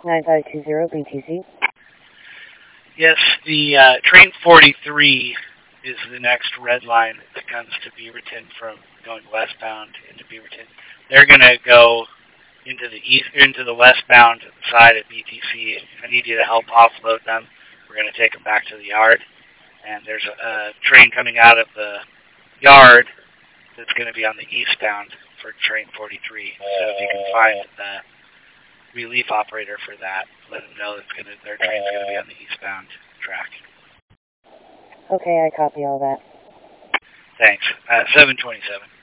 9520 BTC. Yes, the train 43 is the next red line that comes to Beaverton from going westbound into Beaverton. They're going to go into the westbound side of BTC. I need you to help offload them. We're going to take them back to the yard. And there's a train coming out of the yard that's going to be on the eastbound for train 43. So if you can find the relief operator for that, let them know their train's going to be on the eastbound track. Okay, I copy all that. Thanks. 727.